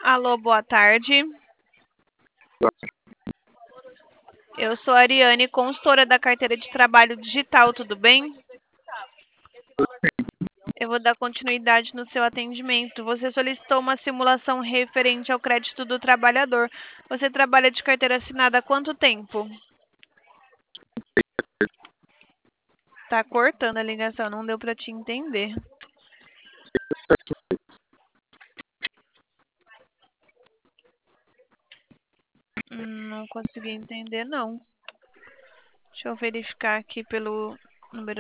Alô, boa tarde. Eu sou a Ariane, consultora da carteira de trabalho digital, tudo bem? Eu vou dar continuidade no seu atendimento. Você solicitou uma simulação referente ao crédito do trabalhador. Você trabalha de carteira assinada há quanto tempo? Tá cortando a ligação, não deu para te entender. Não consegui entender, não. Deixa eu verificar aqui pelo número